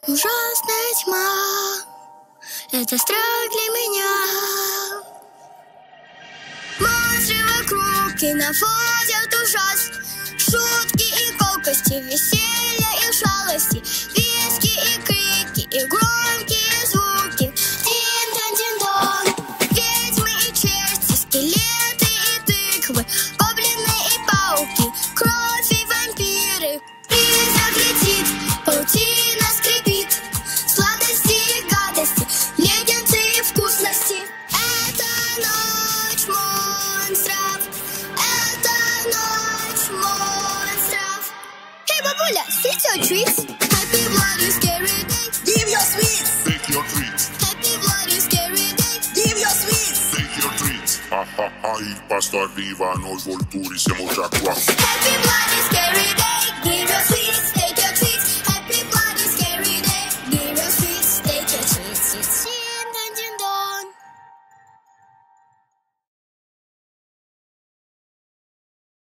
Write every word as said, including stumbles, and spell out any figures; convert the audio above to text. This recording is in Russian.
Ужасная тьма, это страх для меня. Монстры вокруг и наводят ужас. Шутки и колкости, веселье и шалости, виски и крики, и громкие звуки. Тин-тан-тин-тон, ведьмы и черти, скелеты и тыквы, гоблины и пауки, кровь и вампиры. Призрак летит, паутина скрипит, сладости и гадости, леденцы и вкусности. Это ночь монстров, это ночь монстров. Hey, бабуля, sweets or treats? Happy bloody scary day. Give your sweets. Take your treats. Happy bloody scary day. Give your sweets. Take your treats. Ah ah ah, il pasto arriva, noi volturi siamo già qua. Happy bloody scary day. Give your sweets.